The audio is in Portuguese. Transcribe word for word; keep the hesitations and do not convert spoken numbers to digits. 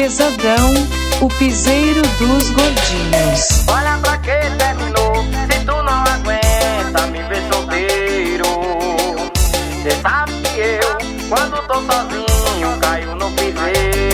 Pesadão, o piseiro dos gordinhos. Olha pra que terminou, se tu não aguenta me ver solteiro. Cê sabe que eu, quando tô sozinho, caio no piseiro.